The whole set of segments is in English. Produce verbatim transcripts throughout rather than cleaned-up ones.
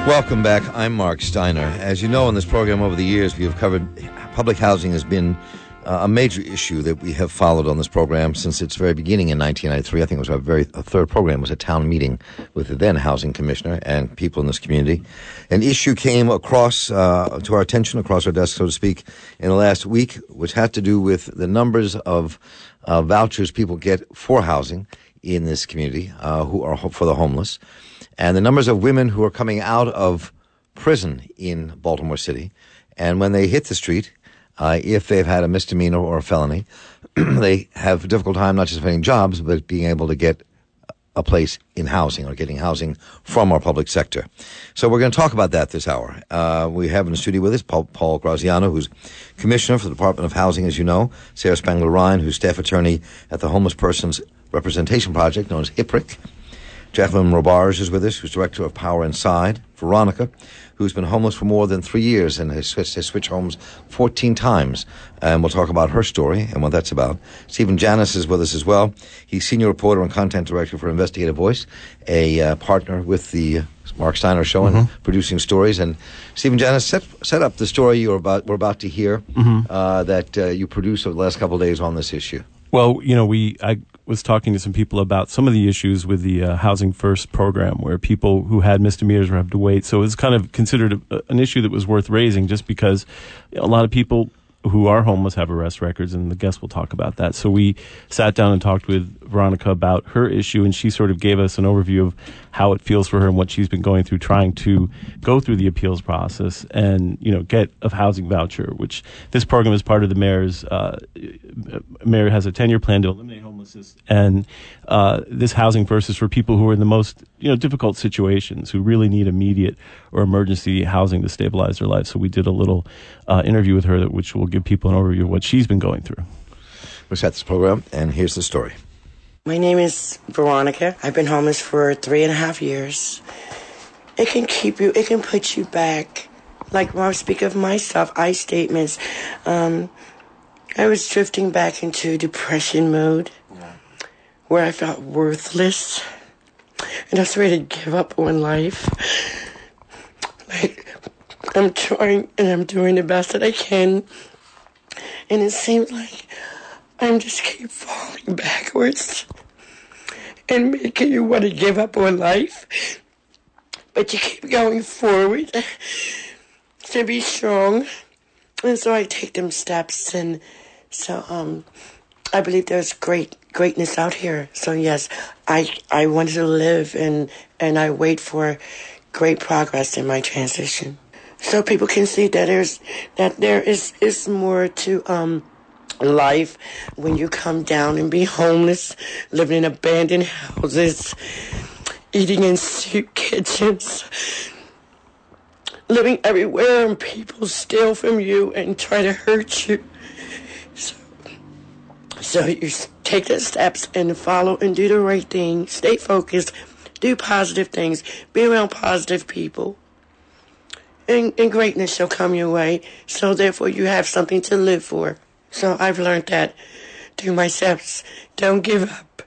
Welcome back. I'm Mark Steiner. As you know, in this program over the years, we have covered public housing has been uh, a major issue that we have followed on this program since its very beginning in nineteen ninety-three. I think it was our very a third program was a town meeting with the then housing commissioner and people in this community. An issue came across uh, to our attention, across our desk, so to speak, in the last week, which had to do with the numbers of uh, vouchers people get for housing in this community uh, who are ho- for the homeless. And the numbers of women who are coming out of prison in Baltimore City, and when they hit the street, uh, if they've had a misdemeanor or a felony, they have a difficult time not just finding jobs, but being able to get a place in housing or getting housing from our public sector. So we're going to talk about that this hour. Uh, we have in the studio with us Paul, Paul Graziano, who's commissioner for the Department of Housing, as you know, Sarah Spangler-Ryan, who's staff attorney at the Homeless Persons Representation Project, known as H I P R I C. Jacqueline Robarge is with us, who's director of Power Inside. Veronica, who's been homeless for more than three years and has switched, has switched homes fourteen times. And we'll talk about her story and what that's about. Stephen Janis is with us as well. He's senior reporter and content director for Investigative Voice, a uh, partner with the Mark Steiner Show mm-hmm. and producing stories. And Stephen Janis, set, set up the story you're about, we're about to hear mm-hmm. uh, that uh, you produced over the last couple of days on this issue. Well, you know, we I was talking to some people about some of the issues with the uh, Housing First program, where people who had misdemeanors would have to wait. So it was kind of considered a, an issue that was worth raising, just because a lot of people who are homeless have arrest records, and the guests will talk about that. So we sat down and talked with Veronica about her issue, and she sort of gave us an overview of how it feels for her and what she's been going through trying to go through the appeals process and, you know, get a housing voucher, which this program is part of the mayor's, uh, mayor has a ten-year plan to eliminate homelessness, and uh, this Housing First is for people who are in the most, you know, difficult situations, who really need immediate or emergency housing to stabilize their life. So we did a little uh, interview with her, that, which will give people an overview of what she's been going through. We're at this program, and here's the story. My name is Veronica. I've been homeless for three and a half years. It can keep you, it can put you back. Like when I speak of myself, I statements, um, I was drifting back into depression mode, yeah. where I felt worthless, and I was ready to give up on life. Like, I'm trying and I'm doing the best that I can, and it seems like I'm just keep falling backwards and making you want to give up on life, but you keep going forward to be strong. And so I take them steps, and so um, I believe there's great greatness out here. So yes, I I wanted to live, and and I wait for great progress in my transition, so people can see that there's that there is is more to um. life when you come down and be homeless, living in abandoned houses, eating in soup kitchens, living everywhere, and people steal from you and try to hurt you. So, so you take the steps and follow and do the right thing. Stay focused. Do positive things. Be around positive people. And, and greatness shall come your way. So therefore you have something to live for. So I've learned that through my steps. Don't give up.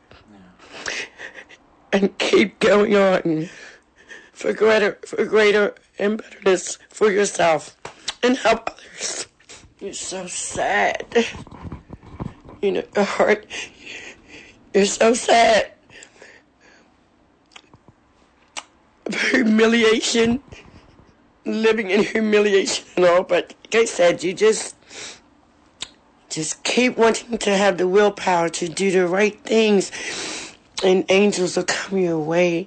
And keep going on for greater, for greater and betterness for yourself and help others. You're so sad. You know, your heart, you're so sad. Humiliation, living in humiliation and all, but like I said, you just... Just keep wanting to have the willpower to do the right things, and angels will come your way.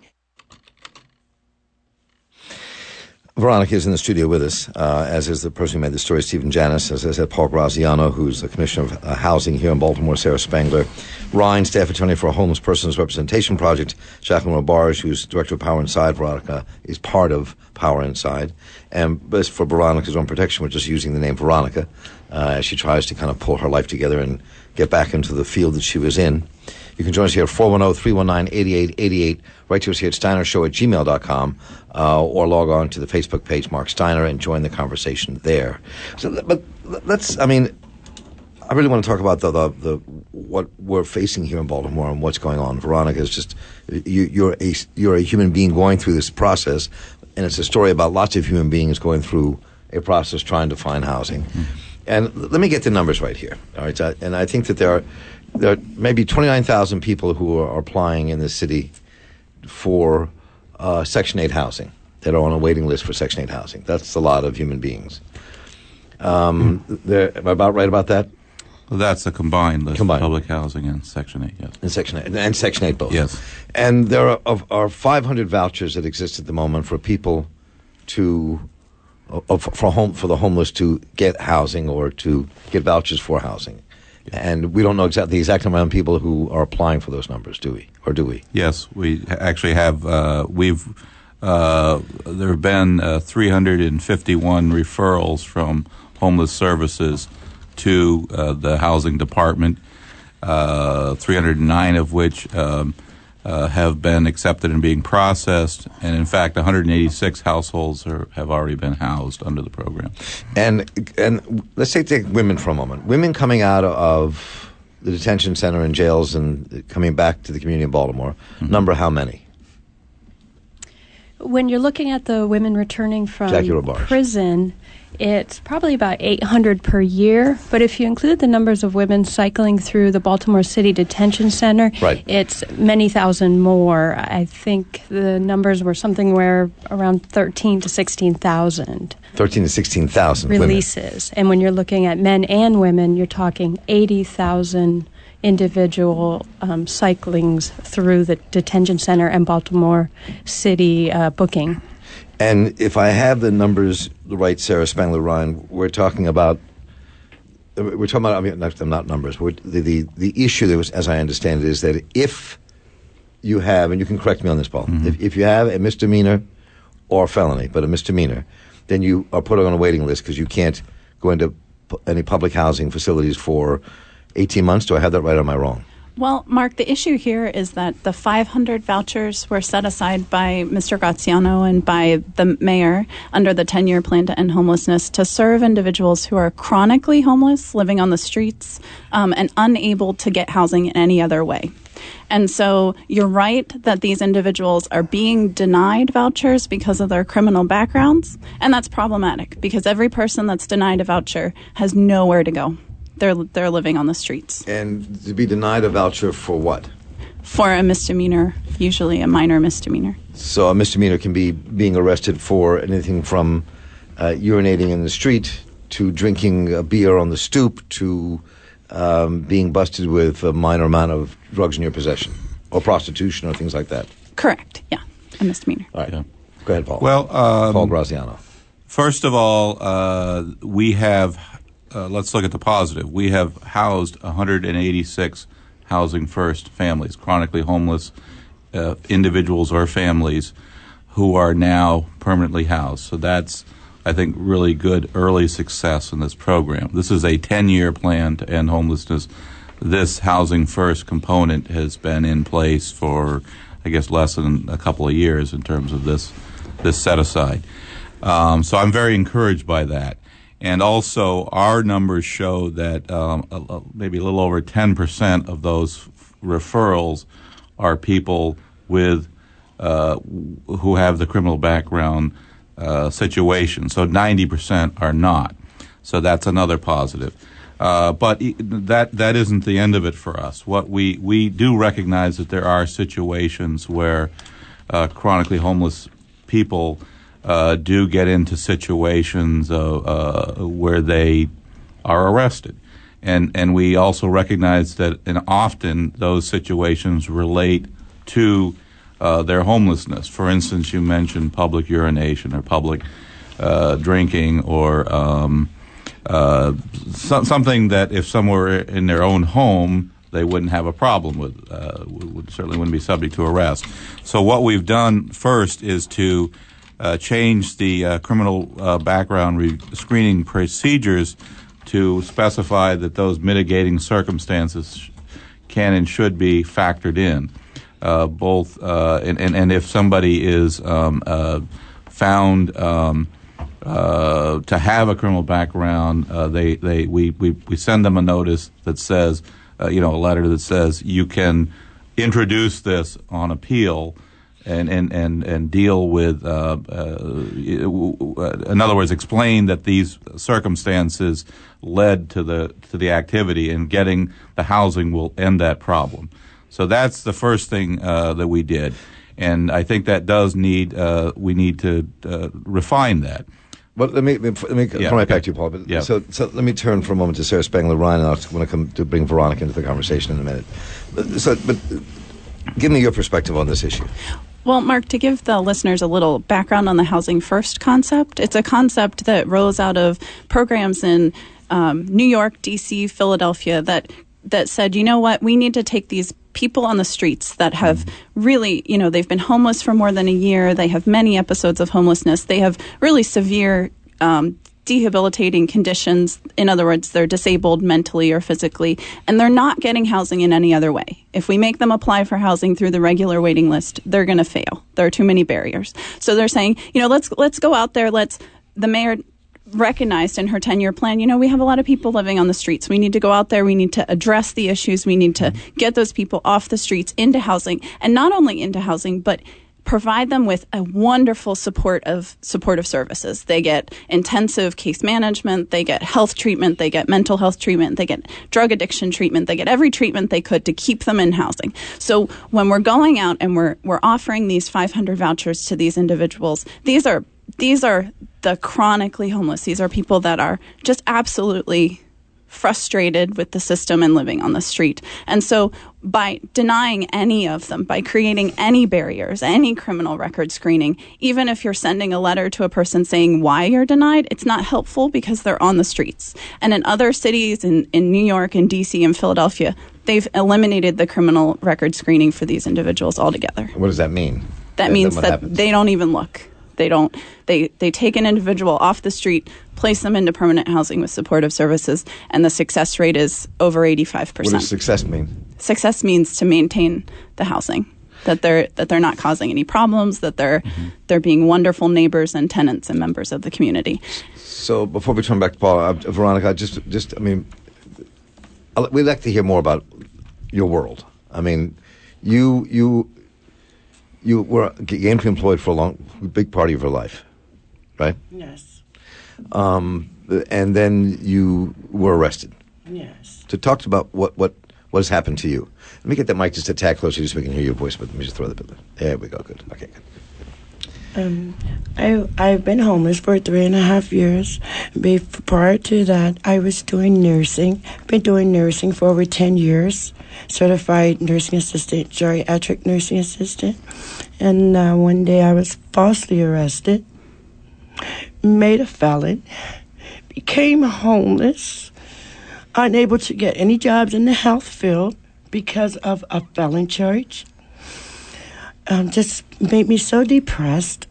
Veronica is in the studio with us, uh, as is the person who made the story, Stephen Janis, as I said, Paul Graziano, who's the Commissioner of uh, Housing here in Baltimore, Sarah Spangler, Ryan, staff attorney for a Homeless Persons Representation Project, Jacqueline Robarge, who's director of Power Inside. Veronica is part of Power Inside. And as for Veronica's own protection, we're just using the name Veronica uh, as she tries to kind of pull her life together and get back into the field that she was in. You can join us here at four one zero, three one nine, eight eight eight eight. Write to us here at steiner show at gmail dot com, uh, or log on to the Facebook page, Mark Steiner, and join the conversation there. So, but let's, I mean, I really want to talk about the, the the what we're facing here in Baltimore and what's going on. Veronica is just you, you're a you're a human being going through this process, and it's a story about lots of human beings going through a process trying to find housing. Mm-hmm. And let me get the numbers right here. All right, so, and I think that there are there are maybe twenty-nine thousand people who are applying in this city for uh, Section eight housing that are on a waiting list for Section eight housing. That's a lot of human beings. Um, mm-hmm. Am I about right about that? Well, that's a combined list combined. of public housing and Section eight, yes. And Section eight, and Section eight both. Yes. And there are, of, are five hundred vouchers that exist at the moment for people to, uh, for home for the homeless to get housing or to get vouchers for housing. Yes. And we don't know exactly the exact amount of people who are applying for those numbers, do we? Or do we? Yes, we actually have, uh, we've, uh, there have been uh, three hundred fifty-one referrals from homeless services to uh, the housing department, uh, three hundred nine of which um, uh, have been accepted and being processed, and in fact, one hundred eighty-six households are, have already been housed under the program. And and let's say take women for a moment. Women coming out of the detention center and jails and coming back to the community in Baltimore, mm-hmm. number how many? When you're looking at the women returning from prison, it's probably about eight hundred per year. But if you include the numbers of women cycling through the Baltimore City Detention Center, right. it's many thousand more. I think the numbers were something where around thirteen to sixteen thousand. thirteen to sixteen thousand releases. Women. And when you're looking at men and women, you're talking eighty thousand individual um, cyclings through the detention center and Baltimore City uh, booking. And if I have the numbers right, Sarah Spangler-Ryan, we're talking about, we're talking about, I mean, not, not numbers, but the, the, the issue that was, as I understand it, is that if you have, and you can correct me on this, Paul, mm-hmm. if, if you have a misdemeanor or a felony, but a misdemeanor, then you are put on a waiting list because you can't go into p- any public housing facilities for eighteen months. Do I have that right or am I wrong? Well, Mark, the issue here is that the five hundred vouchers were set aside by Mister Graziano and by the mayor under the ten-year plan to end homelessness to serve individuals who are chronically homeless, living on the streets, um, and unable to get housing in any other way. And so you're right that these individuals are being denied vouchers because of their criminal backgrounds, and that's problematic because every person that's denied a voucher has nowhere to go. They're they're living on the streets. And to be denied a voucher for what? For a misdemeanor, usually a minor misdemeanor. So a misdemeanor can be being arrested for anything from uh, urinating in the street to drinking a beer on the stoop to um, being busted with a minor amount of drugs in your possession or prostitution or things like that. Correct, yeah, a misdemeanor. All right. Yeah. Go ahead, Paul. Well, um, Paul Graziano. First of all, uh, we have... Uh, let's look at the positive. We have housed one hundred eighty-six Housing First families, chronically homeless uh, individuals or families who are now permanently housed. So that's, I think, really good early success in this program. This is a ten-year plan to end homelessness. This Housing First component has been in place for, I guess, less than a couple of years in terms of this, this set-aside. Um, so I'm very encouraged by that. And also, our numbers show that um, a, a, maybe a little over ten percent of those f- referrals are people with uh, who have the criminal background uh, situation. So ninety percent are not. So that's another positive. Uh, but e- that that isn't the end of it for us. What we we do recognize that there are situations where uh, chronically homeless people Uh, do get into situations uh, uh, where they are arrested. And and we also recognize that and often those situations relate to uh, their homelessness. For instance, you mentioned public urination or public uh, drinking or um, uh, so, something that if someone were in their own home, they wouldn't have a problem with, uh, would, certainly wouldn't be subject to arrest. So what we've done first is to Uh, change the uh, criminal uh, background re- screening procedures to specify that those mitigating circumstances can and should be factored in. Uh, both uh, and, and, and if somebody is um, uh, found um, uh, to have a criminal background, uh, they they we, we we send them a notice that says, uh, you know, a letter that says you can introduce this on appeal. And, and, and, and deal with, uh, uh, in other words, explain that these circumstances led to the to the activity, and getting the housing will end that problem. So that's the first thing uh, that we did, and I think that does need uh, we need to uh, refine that. Well, let me let me yeah, come right okay. back to you, Paul. But yeah. So, so let me turn for a moment to Sarah Spangler Ryan, and I want to come to bring Veronica into the conversation in a minute. So, but give me your perspective on this issue. Well, Mark, to give the listeners a little background on the Housing First concept, it's a concept that rose out of programs in um, New York, D C, Philadelphia that that said, you know what, we need to take these people on the streets that have really, you know, they've been homeless for more than a year. They have many episodes of homelessness. They have really severe um debilitating conditions. In other words, they're disabled mentally or physically, and they're not getting housing in any other way. If we make them apply for housing through the regular waiting list, they're going to fail. There are too many barriers. So they're saying, you know, let's let's go out there. Let's the mayor recognized in her ten-year plan, you know, we have a lot of people living on the streets. We need to go out there. We need to address the issues. We need to get those people off the streets into housing, and not only into housing, but provide them with a wonderful support of supportive services. They get intensive case management, they get health treatment, they get mental health treatment, they get drug addiction treatment, they get every treatment they could to keep them in housing. So when we're going out and we're we're offering these five hundred vouchers to these individuals, these are these are the chronically homeless. These are people that are just absolutely frustrated with the system and living on the street. And so by denying any of them, by creating any barriers, any criminal record screening, even if you're sending a letter to a person saying why you're denied, it's not helpful because they're on the streets. And in other cities, in, in New York and D C and Philadelphia, they've eliminated the criminal record screening for these individuals altogether. What does that mean? That and means that happens? They don't even look. They don't. They they take an individual off the street, place them into permanent housing with supportive services, and the success rate is over eighty-five percent. What does success mean? Success means to maintain the housing, that they're that they're not causing any problems, that they're mm-hmm. they're being wonderful neighbors and tenants and members of the community. So before we turn back to Paul, uh, Veronica, just just I mean, I'll, we'd like to hear more about your world. I mean, you you. You were gainfully employed for a long, big part of your life, right? Yes. Um, and then you were arrested. Yes. To talk about what, what, what has happened to you. Let me get that mic just a tad closer just so we can hear your voice, but let me just throw that bit. There we go. Good. Okay, good. Um, I, I've been homeless for three and a half years. Before, prior to that, I was doing nursing. I've been doing nursing for over ten years. Certified nursing assistant, geriatric nursing assistant. And uh, one day I was falsely arrested, made a felon, became homeless, unable to get any jobs in the health field because of a felon charge. Um, just made me so depressed.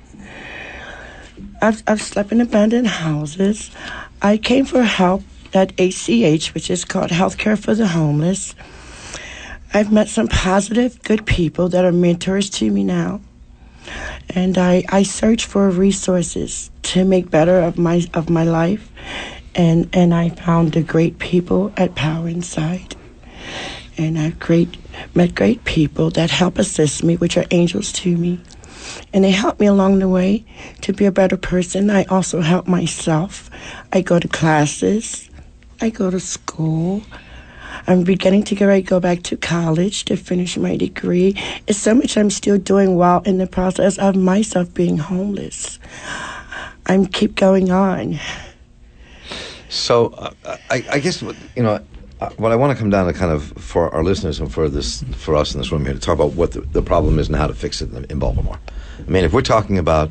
I've, I've slept in abandoned houses. I came for help at H C H, which is called Healthcare for the Homeless. I've met some positive, good people that are mentors to me now. And I, I search for resources to make better of my of my life. And and I found the great people at Power Inside. And I've great met great people that help assist me, which are angels to me. And they help me along the way to be a better person. I also help myself. I go to classes. I go to school. I'm beginning to get ready to go back to college to finish my degree. It's so much I'm still doing while in the process of myself being homeless. I'm keep going on. So uh, I, I guess, you know, what I want to come down to kind of for our listeners and for this for us in this room here to talk about what the, the problem is and how to fix it in, in Baltimore. I mean, if we're talking about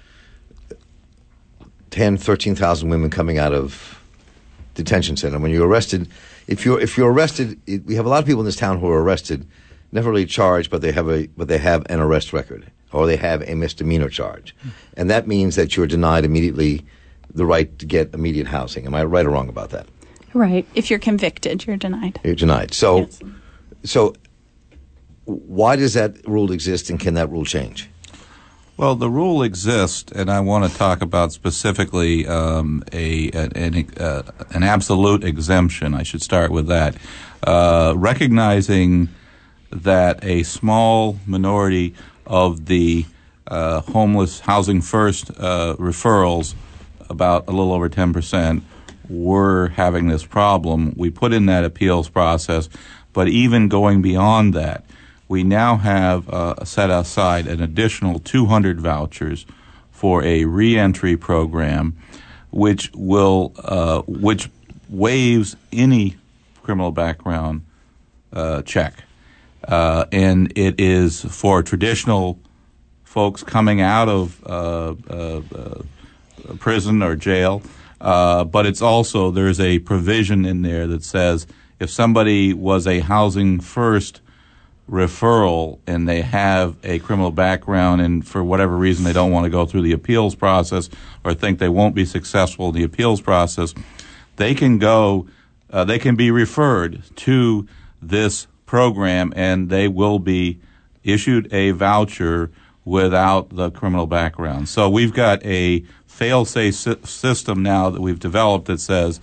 ten, thirteen thousand women coming out of detention center, when you're arrested, if you're if you're arrested, it, we have a lot of people in this town who are arrested, never really charged, but they have a but they have an arrest record or they have a misdemeanor charge, mm. and that means that you're denied immediately the right to get immediate housing. Am I right or wrong about that? Right. If you're convicted, you're denied. You're denied. So, yes. so why does that rule exist, and can that rule change? Well, the rule exists, and I want to talk about specifically um, a an, uh, an absolute exemption. I should start with that. Uh, recognizing that a small minority of the uh, homeless Housing First uh, referrals, about a little over ten percent, were having this problem, we put in that appeals process. But even going beyond that, we now have uh, set aside an additional two hundred vouchers for a reentry program, which will uh, which waives any criminal background uh, check, uh, and it is for traditional folks coming out of uh, uh, uh, prison or jail. Uh, but it's also, there's a provision in there that says if somebody was a Housing First referral and they have a criminal background and for whatever reason they don't want to go through the appeals process or think they won't be successful in the appeals process, they can go, uh, they can be referred to this program and they will be issued a voucher without the criminal background. So we've got a fail-safe system now that we've developed that says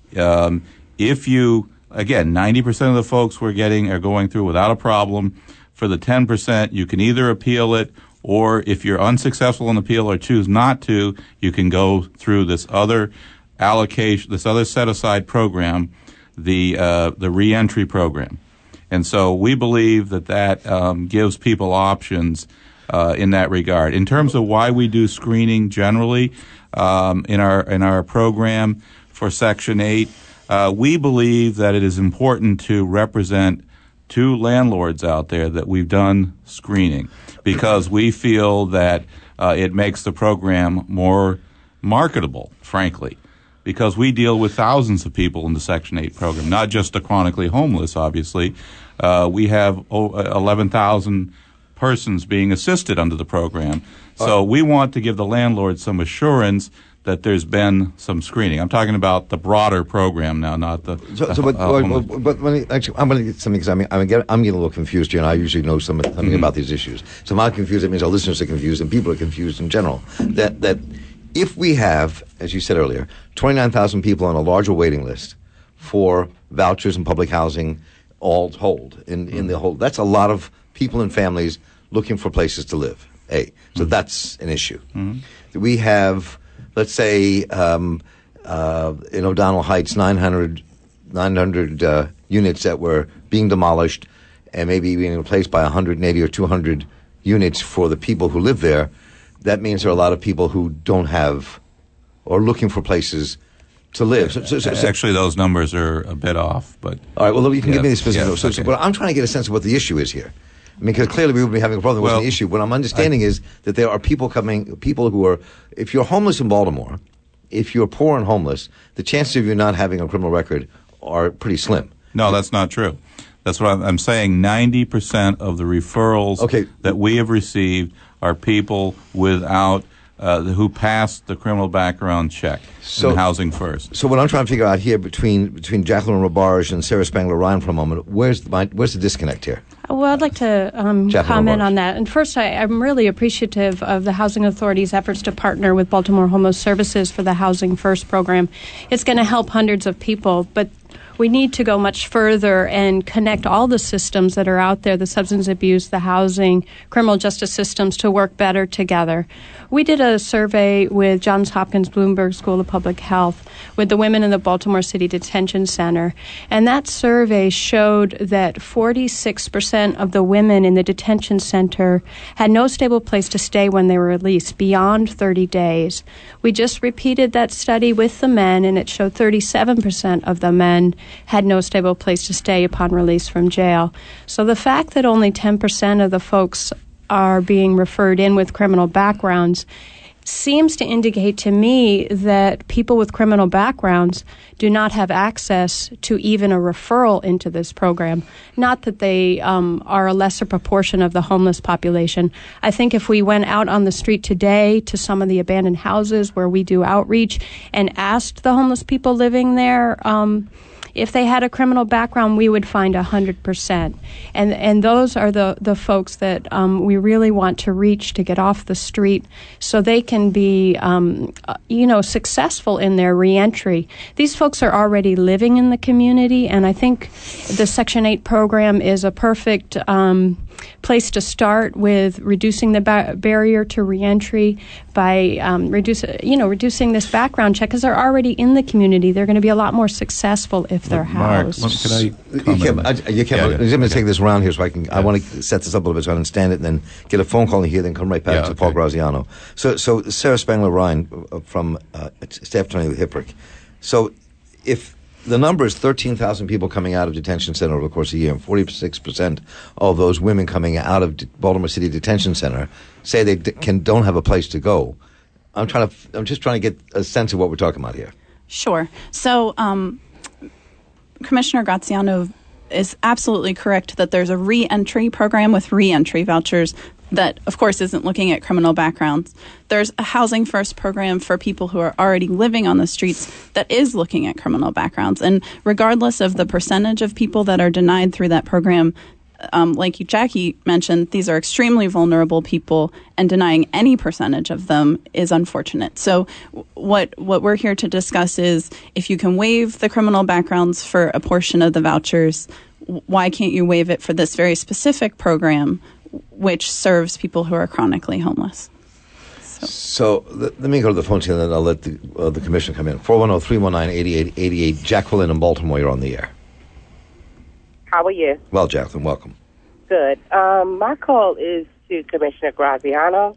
um, if you, again, ninety percent of the folks we're getting are going through without a problem. For the ten percent, you can either appeal it, or if you're unsuccessful in appeal or choose not to, you can go through this other allocation, this other set-aside program, the uh, the reentry program. And so we believe that that um, gives people options Uh, in that regard. In terms of why we do screening generally um, in our in our program for Section eight, uh, we believe that it is important to represent to landlords out there that we've done screening because we feel that uh, it makes the program more marketable, frankly, because we deal with thousands of people in the Section eight program, not just the chronically homeless, obviously. Uh, we have eleven thousand persons being assisted under the program. So we want to give the landlord some assurance that there's been some screening. I'm talking about the broader program now, not the. So, so but, uh, but, but when it, actually, I'm going to get something because I'm, I'm, getting, I'm getting a little confused here, and I usually know some, something mm-hmm. about these issues. So if I'm confused, it means our listeners are confused, and people are confused in general. That that if we have, as you said earlier, twenty-nine thousand people on a larger waiting list for vouchers and public housing, all told in mm-hmm. in the whole, that's a lot of people and families looking for places to live. A. So mm-hmm. that's an issue. Mm-hmm. We have, let's say, um, uh, in O'Donnell Heights, nine hundred, nine hundred uh, units that were being demolished and maybe being replaced by one hundred eighty or two hundred units for the people who live there. That means there are a lot of people who don't have or looking for places to live. So, so, so, so, Actually, those numbers are a bit off. But all right, well, you can yeah, give me the specifics. Yeah, so, okay. so, but I'm trying to get a sense of what the issue is here. I mean, because clearly we would be having a problem. It wasn't well, the issue. What I'm understanding I, is that there are people coming, people who are, if you're homeless in Baltimore, if you're poor and homeless, the chances of you not having a criminal record are pretty slim. No, that's not true. That's what I'm, I'm saying. ninety percent of the referrals okay. that we have received are people without, uh, who passed the criminal background check so, in Housing First. So what I'm trying to figure out here between between Jacqueline Robarge and Sarah Spangler-Ryan for a moment, where's the, where's the disconnect here? Well, I'd like to um, comment on that. And first, I, I'm really appreciative of the Housing Authority's efforts to partner with Baltimore Homeless Services for the Housing First program. It's going to help hundreds of people, but we need to go much further and connect all the systems that are out there, the substance abuse, the housing, criminal justice systems, to work better together. We did a survey with Johns Hopkins Bloomberg School of Public Health with the women in the Baltimore City Detention Center, and that survey showed that forty-six percent of the women in the detention center had no stable place to stay when they were released beyond thirty days. We just repeated that study with the men, and it showed thirty-seven percent of the men had no stable place to stay upon release from jail. So the fact that only ten percent of the folks are being referred in with criminal backgrounds seems to indicate to me that people with criminal backgrounds do not have access to even a referral into this program. Not that they um, are a lesser proportion of the homeless population. I think if we went out on the street today to some of the abandoned houses where we do outreach and asked the homeless people living there, um, if they had a criminal background, we would find one hundred percent. And and those are the, the folks that um, we really want to reach to get off the street so they can be, um, uh, you know, successful in their reentry. These folks are already living in the community, and I think the Section eight program is a perfect um, place to start with reducing the ba- barrier to reentry by um, reduce, you know, reducing this background check because they're already in the community. They're going to be a lot more successful if they're Mark, housed. Can I you can't, I, you can't, Yeah, I'm yeah, going to okay. take this around here so I can. Yeah. I want to set this up a little bit so I understand it, and then get a phone call in here, then come right back Yeah, to okay. Paul Graziano. So, so Sarah Spangler Ryan uh, from uh, staff attorney with Hipprick. So, if the number is thirteen thousand people coming out of detention center over the course of a year, and forty-six percent of those women coming out of De- Baltimore City Detention Center say they d- can don't have a place to go. I'm trying to. I'm just trying to get a sense of what we're talking about here. Sure. So, um, Commissioner Graziano is absolutely correct that there's a re-entry program with re-entry vouchers that, of course, isn't looking at criminal backgrounds. There's a Housing First program for people who are already living on the streets that is looking at criminal backgrounds. And regardless of the percentage of people that are denied through that program, um, like you, Jackie mentioned, these are extremely vulnerable people, and denying any percentage of them is unfortunate. So what what we're here to discuss is if you can waive the criminal backgrounds for a portion of the vouchers, why can't you waive it for this very specific program, which serves people who are chronically homeless? So, So let, let me go to the phone here, and then I'll let the, uh, the commissioner come in. four one zero, three one nine, eight eight eight eight. Jacqueline in Baltimore, you're on the air. How are you? Well, Jacqueline, welcome. Good. Um, my call is to Commissioner Graziano.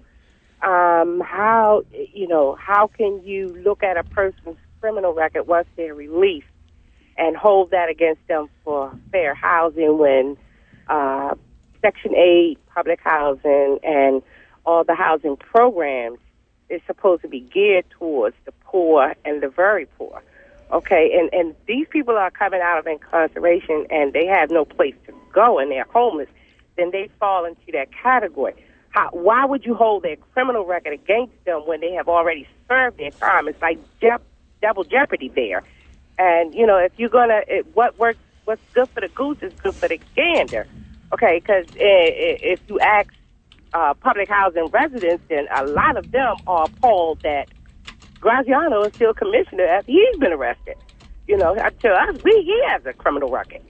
Um, how, you know, how can you look at a person's criminal record once they're released and hold that against them for fair housing when uh, Section eight, public housing, and all the housing programs is supposed to be geared towards the poor and the very poor? Okay, and, and these people are coming out of incarceration and they have no place to go and they're homeless, then they fall into that category. How, why would you hold their criminal record against them when they have already served their time? It's like je- double jeopardy there. And, you know, if you're going to, what works, what's good for the goose is good for the gander. Okay, because if you ask uh, public housing residents, then a lot of them are appalled that Graziano is still commissioner after he's been arrested. You know, to us, we, he has a criminal record.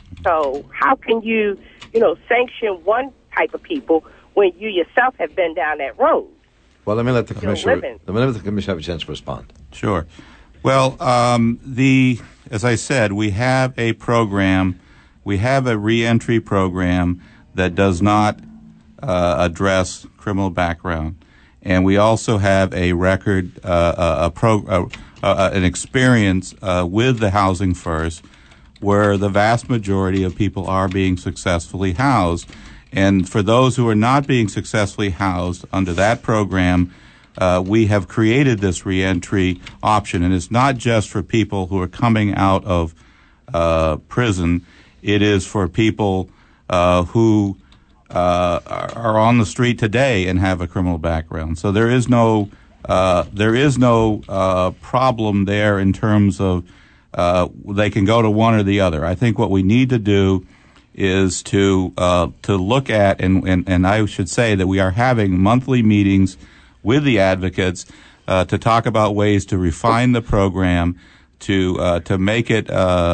So how can you, you know, sanction one type of people when you yourself have been down that road? Well, let me let the Still commissioner. living. Let me let the commissioner have a chance to respond. Sure. Well, um, the as I said, we have a program, we have a reentry program that does not uh, address criminal background, and we also have a record, uh, a, a pro, uh, uh, an experience uh, with the Housing First, where the vast majority of people are being successfully housed. And for those who are not being successfully housed under that program, uh, we have created this reentry option. And it's not just for people who are coming out of uh, prison. It is for people uh, who uh, are on the street today and have a criminal background. So there is no uh, there is no uh, problem there in terms of uh, they can go to one or the other. I think what we need to do is to uh, to look at, and, and, and I should say that we are having monthly meetings with the advocates uh, to talk about ways to refine the program, to uh, to make it, uh,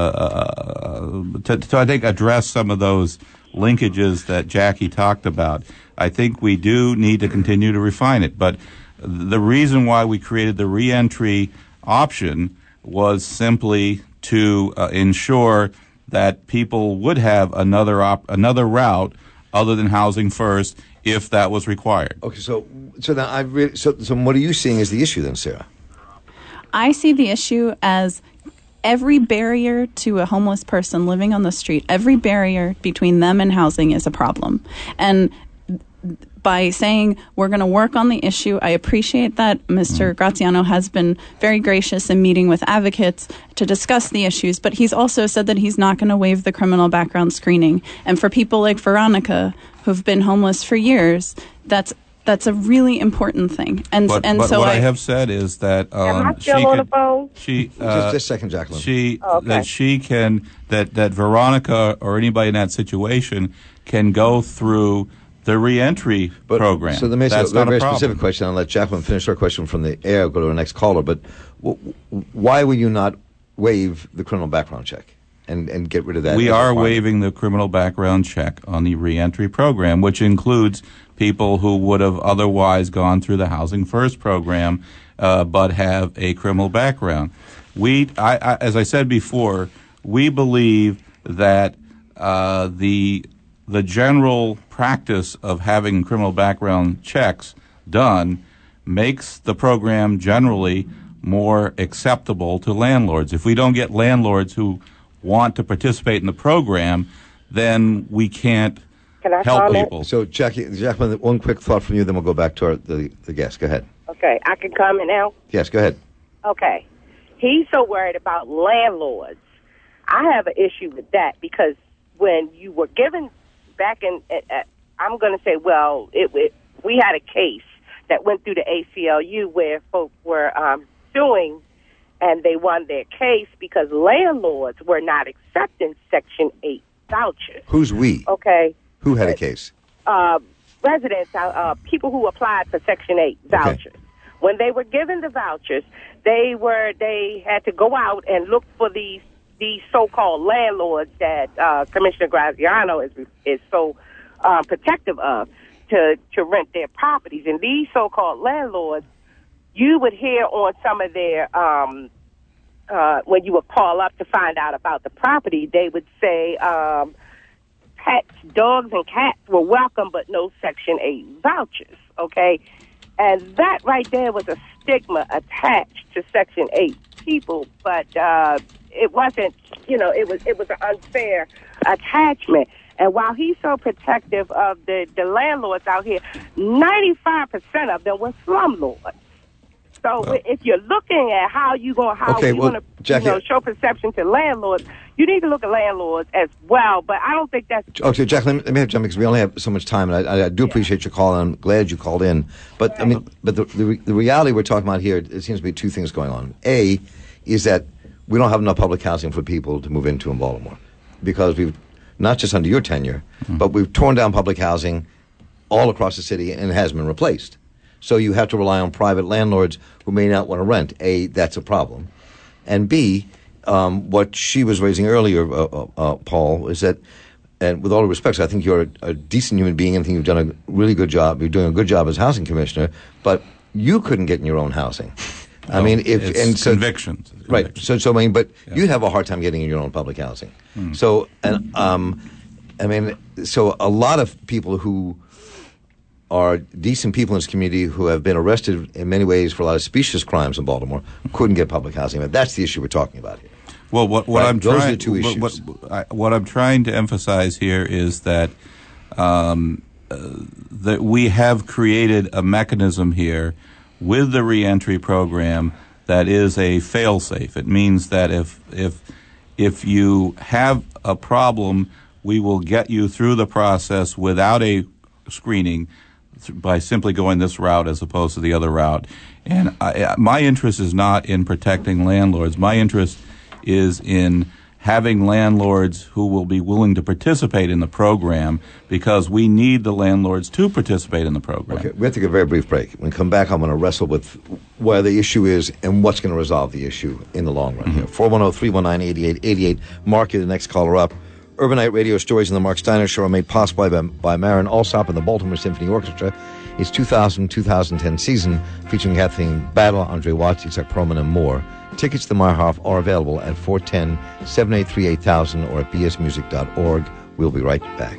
uh, to, to I think address some of those linkages that Jackie talked about. I think we do need to continue to refine it, but the reason why we created the reentry option was simply to uh, ensure that people would have another op- another route other than Housing First if that was required. Okay, so so then I really, so so what are you seeing as the issue then, Sarah? I see the issue as every barrier to a homeless person living on the street, every barrier between them and housing is a problem. And by saying we're going to work on the issue, I appreciate that Mister Graziano has been very gracious in meeting with advocates to discuss the issues, but he's also said that he's not going to waive the criminal background screening. And for people like Veronica, who've been homeless for years, that's That's a really important thing. And but, and but so what I, I have said is that um, Am I still she on could, the phone? She uh, just, just a second, Jacqueline. She oh, okay. that she can that that Veronica or anybody in that situation can go through the reentry but, program. So let me ask That's you a very, not a very problem. specific question. I'll let Jacqueline finish her question from the air. Go to the next caller. But w- w- why will you not waive the criminal background check and, and get rid of that? We are waiving the criminal background check on the reentry program, which includes people who would have otherwise gone through the Housing First program, uh, but have a criminal background. We, I, I, as I said before, we believe that uh, the the general practice of having criminal background checks done makes the program generally more acceptable to landlords. If we don't get landlords who want to participate in the program, then we can't Can I help comment? people. So, Jackie, Jacqueline, one quick thought from you, then we'll go back to our, the, the guest. Go ahead. Okay, I can comment now? Yes, go ahead. Okay. He's so worried about landlords. I have an issue with that because when you were given back in, uh, I'm going to say, well, it, it, we had a case that went through the A C L U where folks were um, suing and they won their case because landlords were not accepting Section eight vouchers. Who's we? Okay. Who had a case? Uh, residents, uh, uh, people who applied for Section eight vouchers. Okay. When they were given the vouchers, they were they had to go out and look for these these so-called landlords that uh, Commissioner Graziano is is so uh, protective of to to rent their properties. And these so-called landlords, you would hear on some of their um, uh, when you would call up to find out about the property, they would say um, pets, dogs, and cats were welcome, but no Section eight vouchers. Okay. And that right there was a stigma attached to Section eight people, but uh, it wasn't, you know, it was it was an unfair attachment. And while he's so protective of the, the landlords out here, ninety-five percent of them were slumlords. So well, if you're looking at how you going how okay, you well, going to you know, show perception to landlords, you need to look at landlords as well. But I don't think that's okay. Jacqueline, let me have jump because we only have so much time, and I, I do appreciate your call, and I'm glad you called in. But right. I mean, but the, the the reality we're talking about here, it seems to be two things going on. A is that we don't have enough public housing for people to move into in Baltimore because we've not just under your tenure, mm-hmm. but we've torn down public housing all across the city and it hasn't been replaced. So you have to rely on private landlords who may not want to rent. A, that's a problem. And B, um, what she was raising earlier, uh, uh, uh, Paul, is that, and with all due respect, I think you're a, a decent human being and I think you've done a really good job. You're doing a good job as housing commissioner, but you couldn't get in your own housing. No, I mean, if it's and so, convictions. It's right? convictions. So, so I mean, but yeah. you'd have a hard time getting in your own public housing. Mm. So, and um, I mean, so a lot of people who are decent people in this community who have been arrested in many ways for a lot of specious crimes in Baltimore couldn't get public housing. But that's the issue we're talking about here. Well, what, what right? I'm Those trying are the two issues. What, what, I, what I'm trying to emphasize here is that um, uh, that we have created a mechanism here with the reentry program that is a fail-safe. It means that if if if you have a problem, we will get you through the process without a screening by simply going this route as opposed to the other route. And I, my interest is not in protecting landlords. My interest is in having landlords who will be willing to participate in the program because we need the landlords to participate in the program. Okay, we have to take a very brief break. When we come back, I'm going to wrestle with where the issue is and what's going to resolve the issue in the long run. Mm-hmm. four one zero, three one nine, eight eight eight eight. Mark, you're the next caller up. Urbanite Radio Stories in the Mark Steiner Show are made possible by, by Marin Alsop and the Baltimore Symphony Orchestra. It's two thousand to twenty ten season featuring Kathleen Battle, Andre Watts, Itzhak Perlman, and more. Tickets to Meyerhoff are available at four one zero, seven eight three, eight thousand or at b s music dot org. We'll be right back.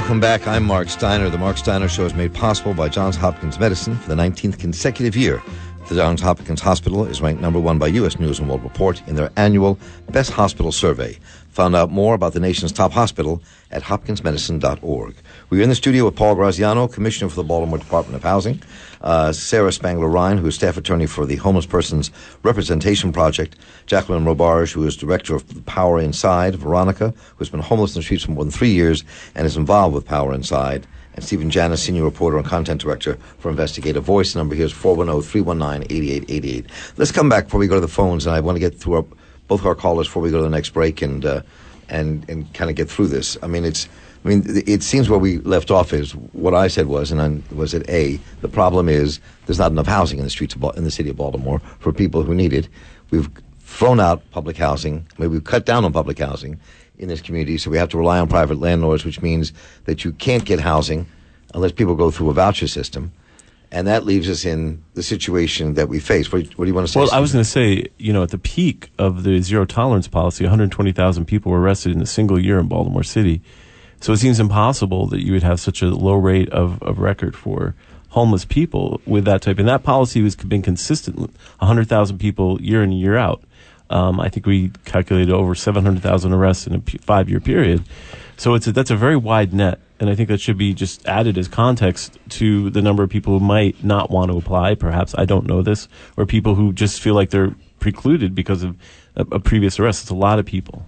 Welcome back. I'm Mark Steiner. The Mark Steiner Show is made possible by Johns Hopkins Medicine for the nineteenth consecutive year. The Johns Hopkins Hospital is ranked number one by U S News and World Report in their annual Best Hospital Survey. Found out more about the nation's top hospital at hopkins medicine dot org. We're in the studio with Paul Graziano, Commissioner for the Baltimore Department of Housing, uh, Sarah Spangler-Ryan, who is Staff Attorney for the Homeless Persons Representation Project, Jacqueline Robarge, who is Director of Power Inside, Veronica, who has been homeless in the streets for more than three years and is involved with Power Inside, and Stephen Janis, Senior Reporter and Content Director for Investigative Voice. The number here is four one zero, three one nine, eight eight eight eight. Let's come back before we go to the phones, and I want to get through our, both our callers before we go to the next break and uh, and and kind of get through this. I mean, it's I mean, it seems where we left off is what I said was, and I, was it A, the problem is there's not enough housing in the streets of, in the city of Baltimore for people who need it. We've thrown out public housing. Maybe we've cut down on public housing in this community, so we have to rely on private landlords, which means that you can't get housing unless people go through a voucher system. And that leaves us in the situation that we face. What, what do you want to say? Well, I was going to say, you know, at the peak of the zero tolerance policy, one hundred twenty thousand people were arrested in a single year in Baltimore City. So it seems impossible that you would have such a low rate of, of record for homeless people with that type. And that policy has been consistent, one hundred thousand people year in and year out. Um, I think we calculated over seven hundred thousand arrests in a p- five-year period. So it's a, that's a very wide net. And I think that should be just added as context to the number of people who might not want to apply. Perhaps, I don't know this, or people who just feel like they're precluded because of a, a previous arrest. It's a lot of people.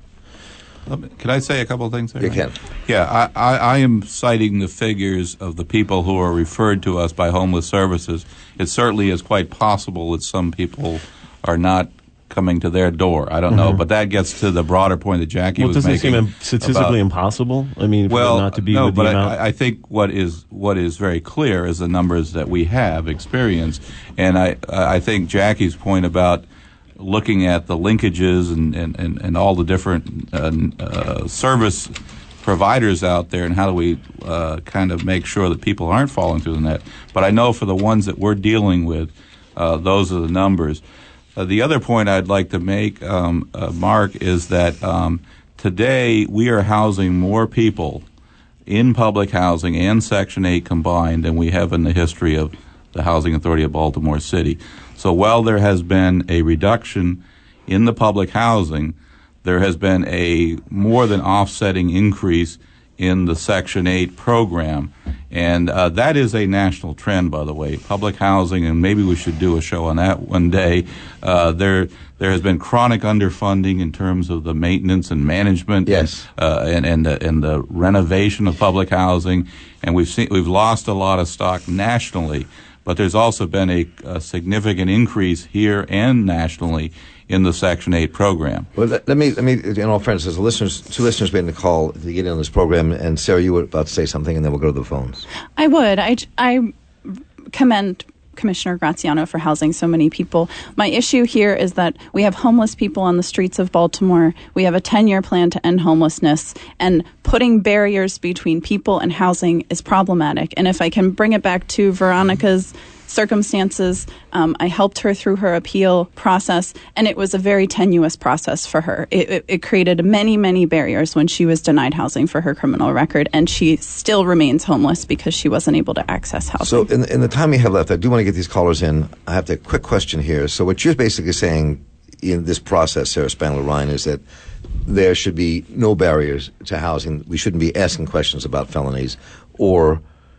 Can I say a couple of things there? You can. Yeah, I, I, I am citing the figures of the people who are referred to us by Homeless Services. It certainly is quite possible that some people are not coming to their door. I don't mm-hmm. know, but that gets to the broader point that Jackie well, was making. Doesn't it seem statistically about, impossible? I mean, well, not to be no, with but the amount. I, I think what is what is very clear is the numbers that we have experienced, and I I think Jackie's point about looking at the linkages and and, and, and all the different uh, uh, service providers out there, and how do we uh, kind of make sure that people aren't falling through the net. But I know for the ones that we're dealing with, uh, those are the numbers. Uh, the other point I'd like to make, um, uh, Mark, is that um, today we are housing more people in public housing and Section eight combined than we have in the history of the Housing Authority of Baltimore City. So while there has been a reduction in the public housing, there has been a more than offsetting increase in the Section eight program. And uh, that is a national trend, by the way. Public housing, and maybe we should do a show on that one day. Uh, there there has been chronic underfunding in terms of the maintenance and management, yes, uh, and and the, and the renovation of public housing. And we've seen we've lost a lot of stock nationally, but there's also been a, a significant increase here and nationally in the Section eight program. Well, let, let me, let me, in all fairness, there's a listeners, two listeners made the call to get in on this program, and Sarah, you were about to say something, and then we'll go to the phones. I would. I, I commend Commissioner Graziano for housing so many people. My issue here is that we have homeless people on the streets of Baltimore. We have a ten-year plan to end homelessness, and putting barriers between people and housing is problematic. And if I can bring it back to Veronica's circumstances, um, I helped her through her appeal process, and it was a very tenuous process for her. It, it, it created many, many barriers when she was denied housing for her criminal record, and she still remains homeless because she wasn't able to access housing. So in, in the time we have left, I do want to get these callers in. I have a quick question here. So what you're basically saying in this process, Sarah Spangler-Ryan, is that there should be no barriers to housing. We shouldn't be asking questions about felonies or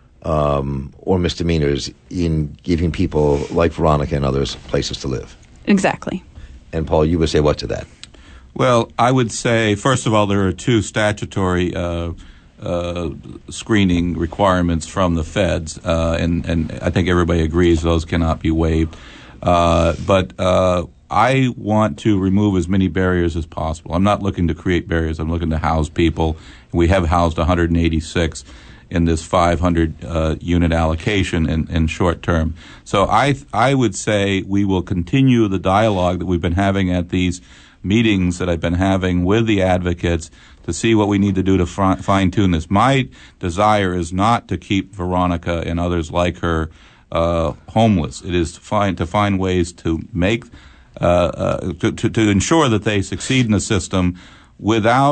Um, or misdemeanors in giving people like Veronica and others places to live. Exactly. And Paul, you would say what to that? Well, I would say, first of all, there are two statutory uh, uh, screening requirements from the feds, uh, and, and I think everybody agrees those cannot be waived. Uh, but uh, I want to remove as many barriers as possible. I'm not looking to create barriers. I'm looking to house people. We have housed one hundred eighty-six in this five hundred uh, unit allocation in, in short term. So I I would say we will continue the dialogue that we've been having at these meetings that I've been having with the advocates to see what we need to do to fi- fine-tune this. My desire is not to keep Veronica and others like her uh, homeless. It is to find, to find ways to make uh, uh, to, to, to ensure that they succeed in the system without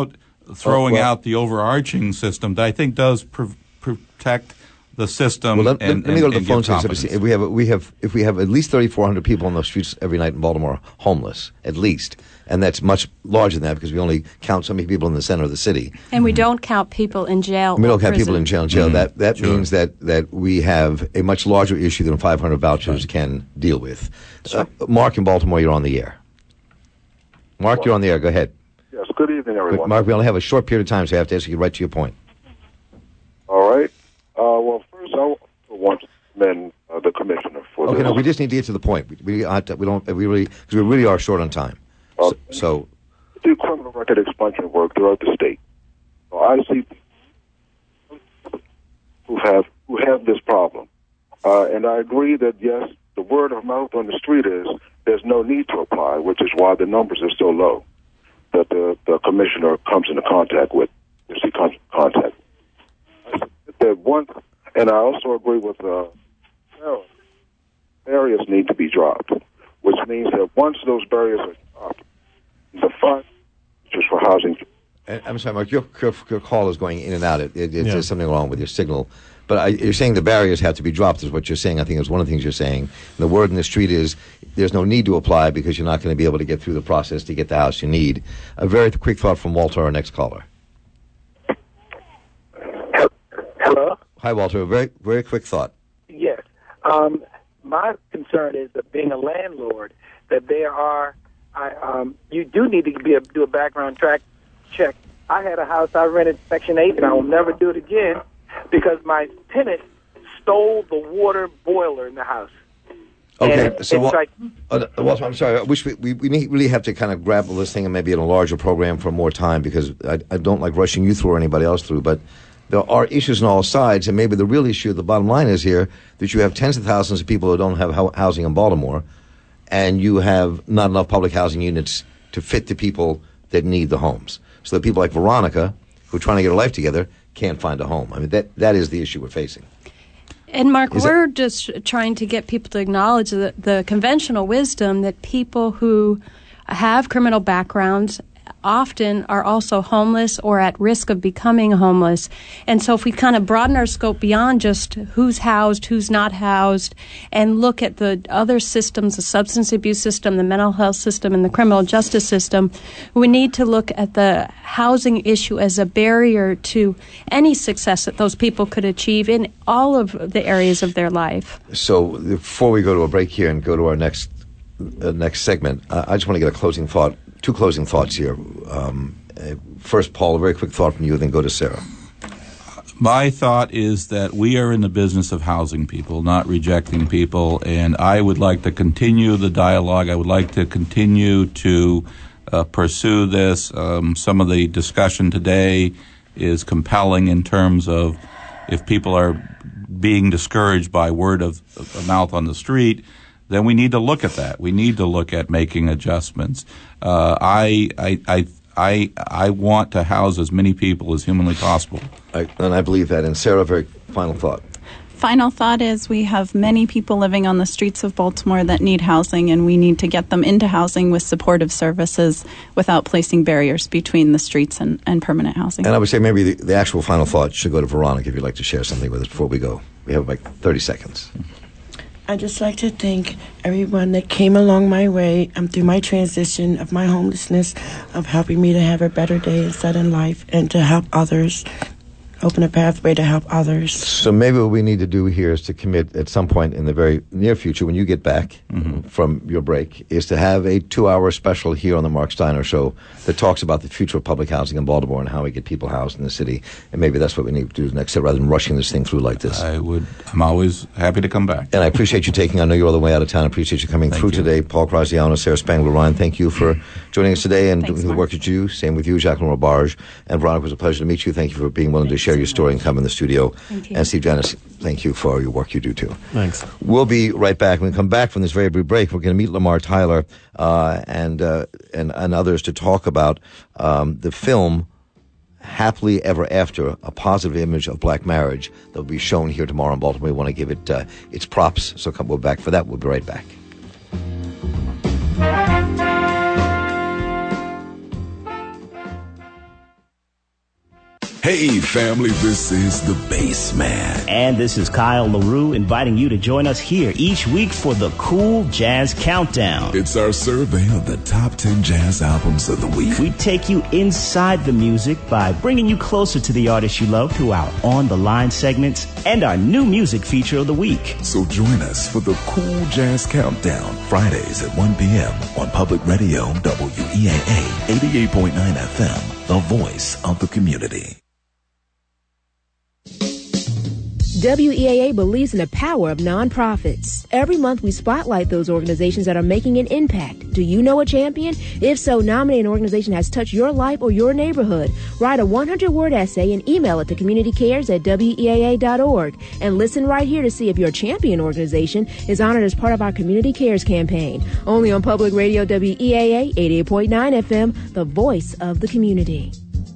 throwing oh, well, out the overarching system that I think does pr- protect the system. Well, let, and, let me go to and, the phone and system. If we have we have if we have at least thirty-four hundred people on the streets every night in Baltimore homeless, at least, and that's much larger than that because we only count so many people in the center of the city, and we don't count people in jail. And we don't count prison. people in jail. In jail. Mm-hmm. That that sure. means that that we have a much larger issue than five hundred vouchers can deal with. Uh, Mark in Baltimore, you're on the air. Mark, well, you're on the air. Go ahead. Yes. Good evening, everyone. Mark, we only have a short period of time, so I have to ask you right to your point. All right. Uh, well, first, I want to commend uh, the commissioner for okay, this. no, we just need to get to the point. We, we, have to, we don't. We really, because we really are short on time. Uh, so, so, do criminal record expungement work throughout the state. So I see people who have who have this problem, uh, and I agree that yes, the word of mouth on the street is there's no need to apply, which is why the numbers are so low that the, the commissioner comes into contact with. If he comes into contact. That one, and I also agree with uh, Sarah, barriers need to be dropped, which means that once those barriers are dropped, the fund just for housing. I'm sorry, Mark, your, your, your call is going in and out. It, it, yeah. There's something wrong with your signal. But I, you're saying the barriers have to be dropped is what you're saying. I think it's one of the things you're saying. The word in the street is there's no need to apply because you're not going to be able to get through the process to get the house you need. A very quick thought from Walter, our next caller. Hello? Hi, Walter. A very, very quick thought. Yes. Um, my concern is that being a landlord, that there are, I, um, you do need to be a, do a background track check. I had a house I rented Section eight, and I will never do it again because my tenant stole the water boiler in the house. Okay, and so Wal- like, uh, Walter, I'm sorry. I wish we, we, we need, really have to kind of grapple this thing and maybe in a larger program for more time because I, I don't like rushing you through or anybody else through, but there are issues on all sides, and maybe the real issue, the bottom line is here, that you have tens of thousands of people who don't have ho- housing in Baltimore, and you have not enough public housing units to fit the people that need the homes. So that people like Veronica, who are trying to get her life together, can't find a home. I mean, that that is the issue we're facing. And Mark, Is we're it- just trying to get people to acknowledge the, the conventional wisdom that people who have criminal backgrounds often are also homeless or at risk of becoming homeless. And so if we kind of broaden our scope beyond just who's housed, who's not housed, and look at the other systems, the substance abuse system, the mental health system, and the criminal justice system, we need to look at the housing issue as a barrier to any success that those people could achieve in all of the areas of their life. So before we go to a break here and go to our next uh, next segment, uh, I just want to get a closing thought. Two closing thoughts here. Um, uh, first, Paul, a very quick thought from you, then go to Sarah. My thought is that we are in the business of housing people, not rejecting people, and I would like to continue the dialogue. I would like to continue to uh, pursue this. Um, some of the discussion today is compelling in terms of if people are being discouraged by word of, of mouth on the street, then we need to look at that. We need to look at making adjustments. Uh, I, I, I, I, I want to house as many people as humanly possible. I, and I believe that. And Sarah, very final thought. Final thought is we have many people living on the streets of Baltimore that need housing, and we need to get them into housing with supportive services without placing barriers between the streets and, and permanent housing. And I would say maybe the, the actual final thought should go to Veronica if you'd like to share something with us before we go. We have like thirty seconds. I'd just like to thank everyone that came along my way um, through my transition of my homelessness, of helping me to have a better day instead in life, and to help others, open a pathway to help others. So maybe what we need to do here is to commit at some point in the very near future, when you get back mm-hmm. from your break, is to have a two-hour special here on the Mark Steiner Show that talks about the future of public housing in Baltimore and how we get people housed in the city. And maybe that's what we need to do next, rather than rushing this thing through like this. I would. I'm always happy to come back. And I appreciate you taking. I know you're all the way out of town. I appreciate you coming Thank through you. today. Paul Graziano, Sarah Spangler-Ryan, thank you for joining us today and Thanks, doing the Mark. work that you do. Same with you, Jacqueline Robarge. And Veronica, it was a pleasure to meet you. Thank you for being willing to share your story and come in the studio. Thank you. And Steve Janis, thank you for your work you do too. Thanks. We'll be right back. When we come back from this very brief break, we're going to meet Lamar Tyler uh, and, uh, and and others to talk about um, the film Happily Ever After, a positive image of black marriage that will be shown here tomorrow in Baltimore. We want to give it uh, its props. So come we'll back for that. We'll be right back. Hey, family, this is the Bass Man. And this is Kyle LaRue inviting you to join us here each week for the Cool Jazz Countdown. It's our survey of the top ten jazz albums of the week. We take you inside the music by bringing you closer to the artists you love through our on-the-line segments and our new music feature of the week. So join us for the Cool Jazz Countdown, Fridays at one p.m. on Public Radio W E A A eighty-eight point nine F M, the voice of the community. W E A A believes in the power of nonprofits. Every month we spotlight those organizations that are making an impact. Do you know a champion? If so, nominate an organization that has touched your life or your neighborhood. Write a hundred word essay and email it to communitycares at W E A A dot org. And listen right here to see if your champion organization is honored as part of our Community Cares campaign. Only on Public Radio W E A A eighty-eight point nine F M, the voice of the community.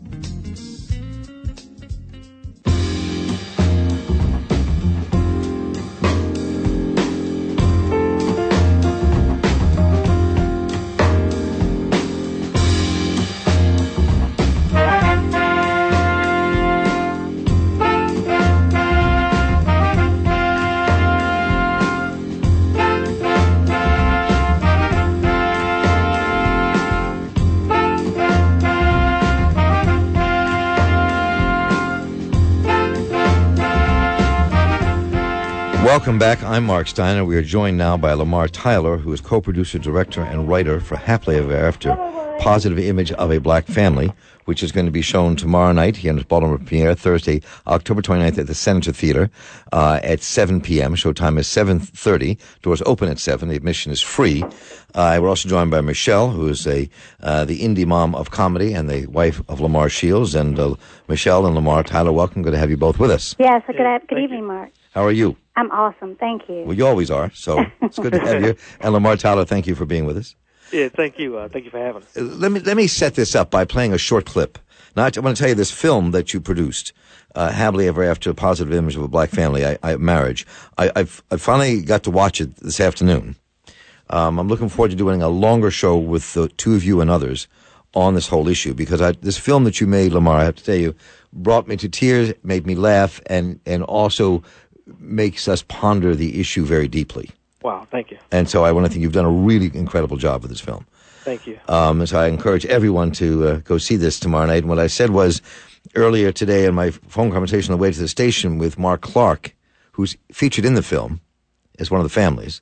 Welcome back. I'm Mark Steiner. We are joined now by Lamar Tyler, who is co-producer, director, and writer for Happily Ever After, Positive Image of a Black Family, which is going to be shown tomorrow night here in its Baltimore premiere, Thursday, October twenty-ninth at the Senator Theater uh, at seven p.m. Showtime is seven thirty. Doors open at seven. The admission is free. Uh, we're also joined by Michelle, who is a uh, the indie mom of comedy and the wife of Lamar Shields. And uh, Michelle and Lamar Tyler, welcome. Good to have you both with us. Yes, good, good evening, you. Mark. How are you? I'm awesome. Thank you. Well, you always are, so it's good to have you. And Lamar Tyler, thank you for being with us. Yeah, thank you. Uh, thank you for having us. Uh, let me let me set this up by playing a short clip. Now, I want to tell you this film that you produced, uh, Happily Ever After, Positive Image of a Black Family, I, I, Marriage. I, I've, I finally got to watch it this afternoon. Um, I'm looking forward to doing a longer show with the two of you and others on this whole issue, because I, this film that you made, Lamar, I have to tell you, brought me to tears, made me laugh, and, and also makes us ponder the issue very deeply. Wow, thank you. And so I want to think you've done a really incredible job with this film. Thank you. Um, so I encourage everyone to uh, go see this tomorrow night. And what I said was earlier today in my phone conversation on the way to the station with Mark Clark, who's featured in the film as one of the families,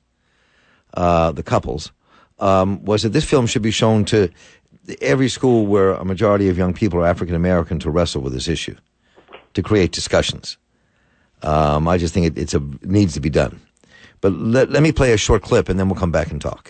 uh, the couples, um, was that this film should be shown to every school where a majority of young people are African American to wrestle with this issue, to create discussions. Um, I just think it, it's a, it needs to be done. But let, let me play a short clip, and then we'll come back and talk.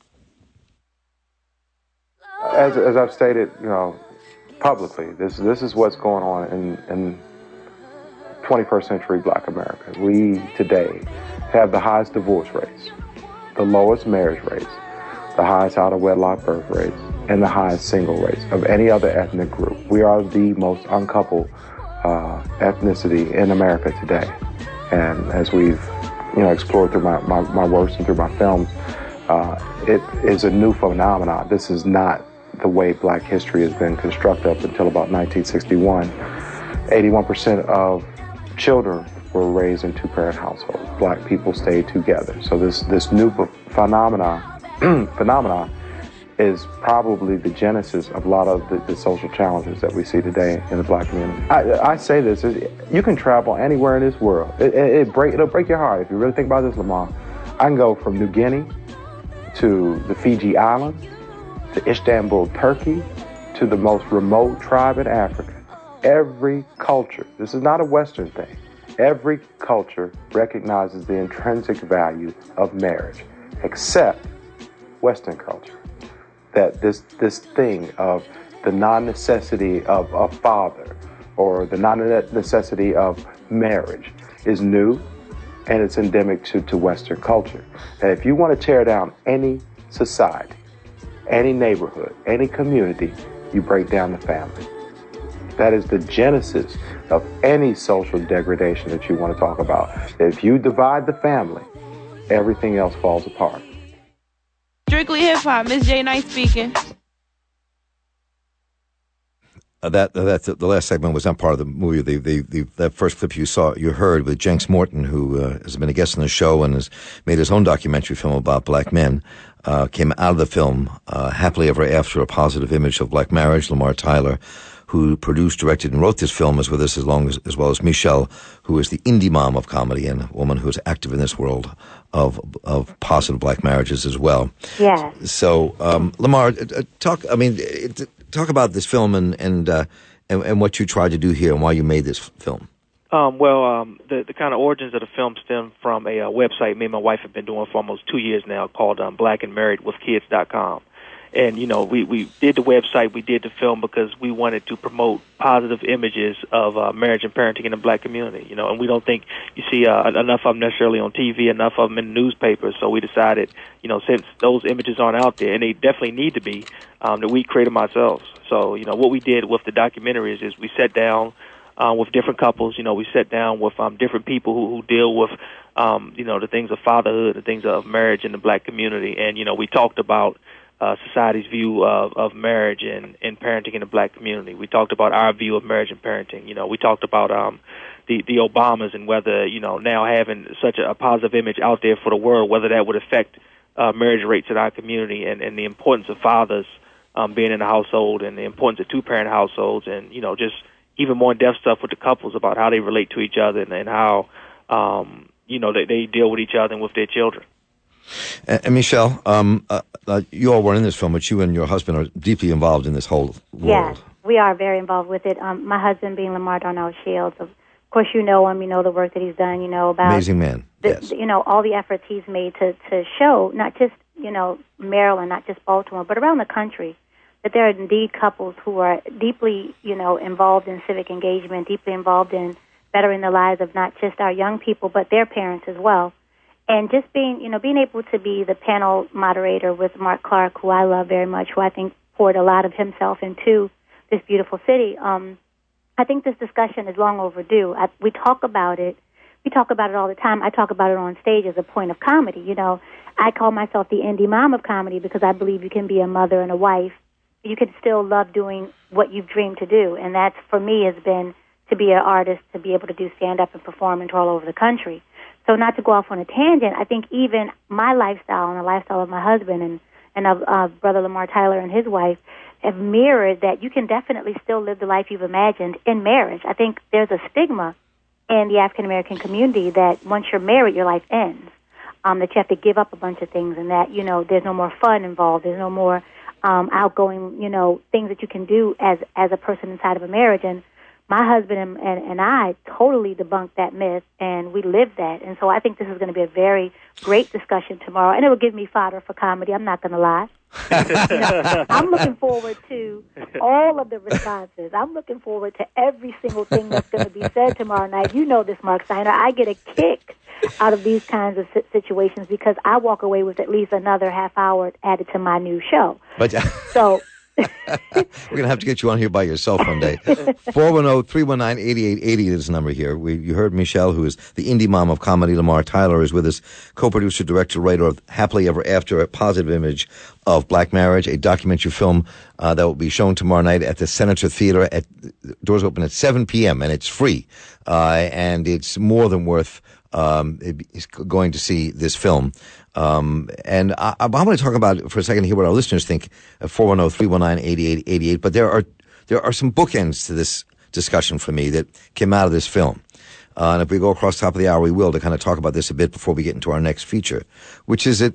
As, as I've stated, you know, publicly, this this is what's going on in, in twenty-first century Black America. We today have the highest divorce rates, the lowest marriage rates, the highest out-of-wedlock birth rates, and the highest single rates of any other ethnic group. We are the most uncoupled uh, ethnicity in America today. And as we've, you know, explored through my, my, my works and through my films, uh, it is a new phenomenon. This is not the way Black history has been constructed up until about nineteen sixty-one. eighty-one percent of children were raised in two-parent households. Black people stayed together. So this, this new phenomena, phenomena is probably the genesis of a lot of the, the social challenges that we see today in the Black community. I, I say this, you can travel anywhere in this world. It, it, it break, it'll break your heart if you really think about this, Lamar. I can go from New Guinea to the Fiji Islands, to Istanbul, Turkey, to the most remote tribe in Africa. Every culture, this is not a Western thing, every culture recognizes the intrinsic value of marriage, except Western culture. That this this thing of the non-necessity of a father or the non-necessity of marriage is new, and it's endemic to, to Western culture. And if you want to tear down any society, any neighborhood, any community, you break down the family. That is the genesis of any social degradation that you want to talk about. If you divide the family, everything else falls apart. Strictly Hip Hop, Miss J Knight speaking. Uh, that that the last segment was not part of the movie. The, the, the that first clip you saw, you heard with Jenks Morton, who uh, has been a guest on the show and has made his own documentary film about black men, uh, came out of the film uh, Happily Ever After, a positive image of black marriage. Lamar Tyler, who produced, directed, and wrote this film, is with us as long as as well as Michelle, who is the indie mom of comedy and a woman who is active in this world of of positive black marriages as well. Yeah. So, um, Lamar, uh, talk. I mean. It, Talk about this film and and, uh, and and what you tried to do here and why you made this film. Um, well, um, the the kind of origins of the film stem from a uh, website me and my wife have been doing for almost two years now called um, black and married with kids dot com. And, you know, we, we did the website, we did the film because we wanted to promote positive images of uh, marriage and parenting in the black community, you know, and we don't think you see uh, enough of them necessarily on T V, enough of them in the newspapers, so we decided, you know, since those images aren't out there, and they definitely need to be, um, that we create them ourselves. So, you know, what we did with the documentaries is we sat down uh, with different couples, you know, we sat down with um, different people who, who deal with, um, you know, the things of fatherhood, the things of marriage in the black community, and, you know, we talked about Uh, society's view of, of marriage and, and parenting in the black community. We talked about our view of marriage and parenting. You know, we talked about um, the, the Obamas and whether, you know, now having such a, a positive image out there for the world, whether that would affect uh, marriage rates in our community and, and the importance of fathers um, being in the household and the importance of two-parent households and, you know, just even more in-depth stuff with the couples about how they relate to each other and, and how, um, you know, they, they deal with each other and with their children. And, and Michelle, um, uh, uh, you all were in this film, but you and your husband are deeply involved in this whole world. Yes, we are very involved with it. Um, my husband being Lamar Darnell Shields. Of course, you know him. You know the work that he's done. You know about amazing man. The, yes. You know all the efforts he's made to to show not just you know Maryland, not just Baltimore, but around the country, that there are indeed couples who are deeply you know involved in civic engagement, deeply involved in bettering the lives of not just our young people, but their parents as well. And just being, you know, being able to be the panel moderator with Mark Clark, who I love very much, who I think poured a lot of himself into this beautiful city. Um, I think this discussion is long overdue. I, we talk about it. We talk about it all the time. I talk about it on stage as a point of comedy. You know, I call myself the indie mom of comedy because I believe you can be a mother and a wife. You can still love doing what you've dreamed to do. And that's, for me, has been to be an artist, to be able to do stand-up and perform and tour all over the country. So not to go off on a tangent, I think even my lifestyle and the lifestyle of my husband and, and of uh, Brother Lamar Tyler and his wife have mirrored that you can definitely still live the life you've imagined in marriage. I think there's a stigma in the African-American community that once you're married, your life ends, um, that you have to give up a bunch of things and that, you know, there's no more fun involved, there's no more um, outgoing, you know, things that you can do as, as a person inside of a marriage. And my husband and, and, and I totally debunked that myth, and we lived that. And so I think this is going to be a very great discussion tomorrow, and it will give me fodder for comedy. I'm not going to lie. You know, I'm looking forward to all of the responses. I'm looking forward to every single thing that's going to be said tomorrow night. You know this, Mark Steiner. I get a kick out of these kinds of situations because I walk away with at least another half hour added to my new show. But so... We're going to have to get you on here by yourself one day. four one zero, three one nine, eight eight eight zero is the number here. We, you heard Michelle, who is the indie mom of comedy. Lamar Tyler is with us, co-producer, director, writer of Happily Ever After, a positive image of black marriage, a documentary film uh, that will be shown tomorrow night at the Senator Theater. At doors open at seven p.m., and it's free. Uh, and it's more than worth um, going to see this film. Um, and I, I want to talk about for a second here what our listeners think at four one zero, three one nine, eight eight eight eight. But there are, there are some bookends to this discussion for me that came out of this film. Uh, and if we go across the top of the hour, we will to kind of talk about this a bit before we get into our next feature, which is that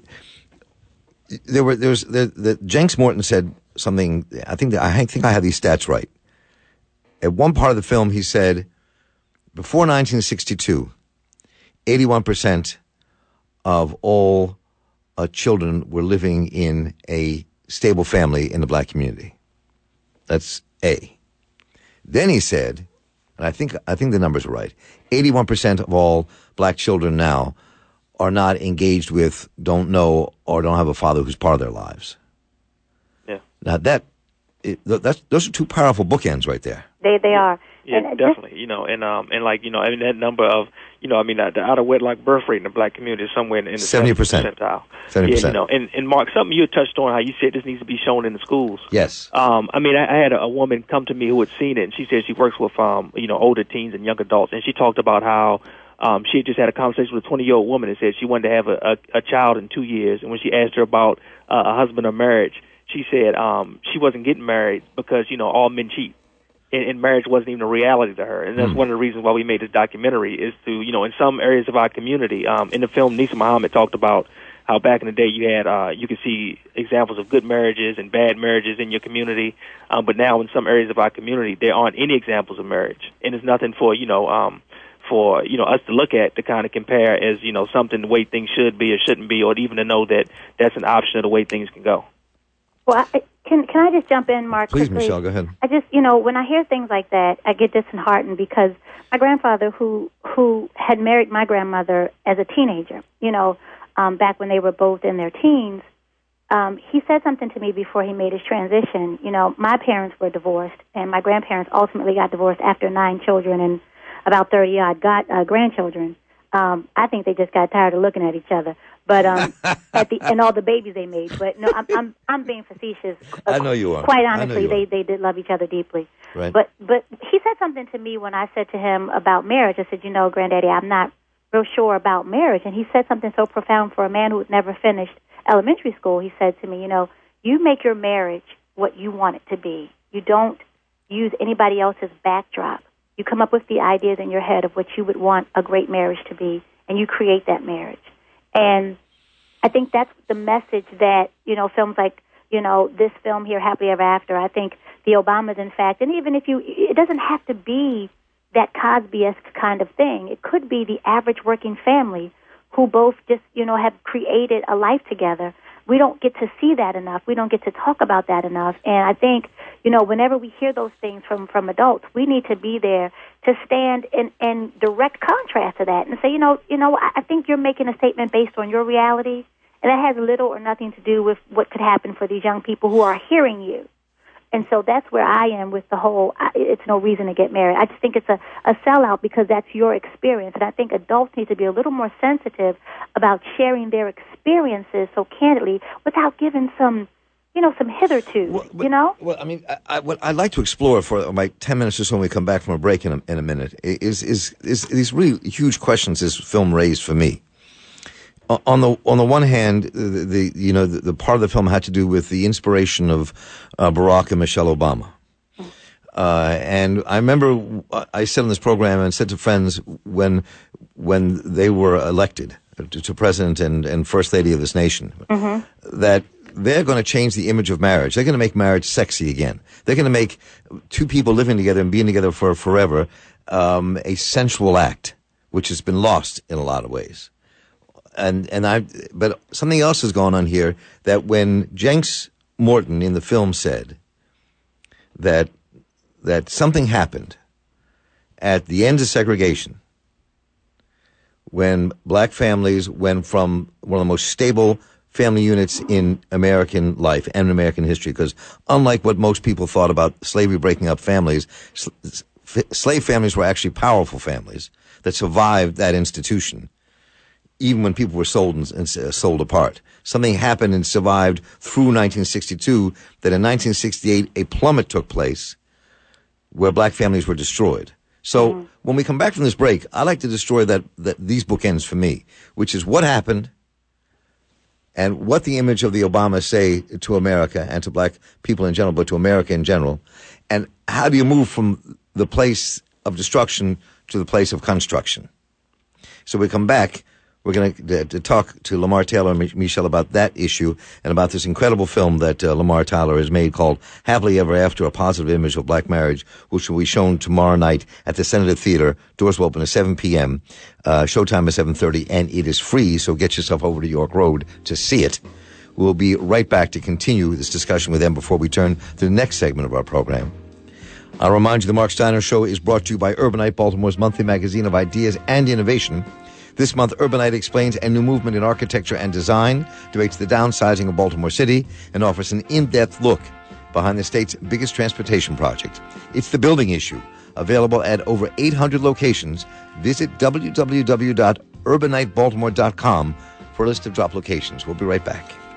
there were, there was, the, the, Jenks Morton said something, I think that, I think I have these stats right. At one part of the film, he said, before nineteen sixty-two, eighty-one percent of all uh, children were living in a stable family in the black community. That's A. Then he said, and I think I think the numbers are right, eighty-one percent of all black children now are not engaged with, don't know, or don't have a father who's part of their lives. Yeah. Now that, it, that's, those are two powerful bookends right there. They they are. Yeah, and definitely. Just, you know, and um, and like you know, I mean that number of you know, I mean, uh, the out of wedlock birth rate in the black community is somewhere in the seventy percent percentile. seventy percent. Yeah, you know, and, and Mark, something you touched on, how you said this needs to be shown in the schools. Yes. Um, I mean, I, I had a, a woman come to me who had seen it, and she said she works with, um, you know, older teens and young adults, and she talked about how um, she had just had a conversation with a twenty-year-old woman and said she wanted to have a, a, a child in two years, and when she asked her about uh, a husband or marriage, she said um, she wasn't getting married because, you know, all men cheat. And, and marriage wasn't even a reality to her. And that's mm. one of the reasons why we made this documentary is to, you know, in some areas of our community, um, in the film, Nisa Muhammad talked about how back in the day you had, uh, you could see examples of good marriages and bad marriages in your community. Um, but now in some areas of our community, there aren't any examples of marriage. And there's nothing for, you know, um, for, you know, us to look at to kind of compare as, you know, something the way things should be or shouldn't be, or even to know that that's an option of the way things can go. Well, I, can can I just jump in, Mark? Please, quickly? Michelle, go ahead. I just, you know, when I hear things like that, I get disheartened because my grandfather, who who had married my grandmother as a teenager, you know, um, back when they were both in their teens, um, he said something to me before he made his transition. You know, my parents were divorced, and my grandparents ultimately got divorced after nine children and about thirty odd got uh, grandchildren. Um, I think they just got tired of looking at each other. But um, at the and all the babies they made. But no, I'm I'm I'm being facetious. I know you are. Quite honestly, they are. they did love each other deeply. Right. But but he said something to me when I said to him about marriage. I said, you know, Granddaddy, I'm not real sure about marriage. And he said something so profound for a man who had never finished elementary school. He said to me, you know, you make your marriage what you want it to be. You don't use anybody else's backdrop. You come up with the ideas in your head of what you would want a great marriage to be, and you create that marriage. And I think that's the message that, you know, films like, you know, this film here, Happily Ever After, I think the Obamas, in fact, and even if you, it doesn't have to be that Cosby-esque kind of thing. It could be the average working family who both just, you know, have created a life together. We don't get to see that enough. We don't get to talk about that enough. And I think, you know, whenever we hear those things from, from adults, we need to be there to stand in, in direct contrast to that and say, you know, you know, I think you're making a statement based on your reality, and that has little or nothing to do with what could happen for these young people who are hearing you. And so that's where I am with the whole, it's no reason to get married. I just think it's a, a sellout because that's your experience. And I think adults need to be a little more sensitive about sharing their experiences so candidly without giving some, you know, some hitherto, well, but, you know? Well, I mean, I, I, what I'd like to explore for my ten minutes or so when we come back from a break in a, in a minute is, is, is these really huge questions this film raised for me. On the on the one hand, the, the you know the, the part of the film had to do with the inspiration of uh, Barack and Michelle Obama, uh, and I remember I said on this program and said to friends when when they were elected to, to president and, and first lady of this nation mm-hmm. that they're going to change the image of marriage. They're going to make marriage sexy again. They're going to make two people living together and being together for forever um, a sensual act, which has been lost in a lot of ways. And and I, but something else has gone on here that when Jenks Morton in the film said that that something happened at the end of segregation when black families went from one of the most stable family units in American life and American history, because unlike what most people thought about slavery breaking up families, sl- slave families were actually powerful families that survived that institution. Even when people were sold and, and uh, sold apart. Something happened and survived through nineteen sixty-two that in nineteen sixty-eight a plummet took place where black families were destroyed. So mm-hmm. when we come back from this break, I like to destroy that, that these bookends for me, which is what happened and what the image of the Obamas say to America and to black people in general, but to America in general, and how do you move from the place of destruction to the place of construction. So we come back. We're going to, to talk to Lamar Taylor and Michelle about that issue and about this incredible film that uh, Lamar Taylor has made called Happily Ever After, A Positive Image of Black Marriage, which will be shown tomorrow night at the Senator Theater. Doors will open at seven p.m. Uh, showtime is seven thirty, and it is free, so get yourself over to York Road to see it. We'll be right back to continue this discussion with them before we turn to the next segment of our program. I'll remind you the Mark Steiner Show is brought to you by Urbanite, Baltimore's monthly magazine of ideas and innovation. This month, Urbanite explains a new movement in architecture and design, debates the downsizing of Baltimore City, and offers an in-depth look behind the state's biggest transportation project. It's the building issue, available at over eight hundred locations. Visit w w w dot urbanite baltimore dot com for a list of drop locations. We'll be right back.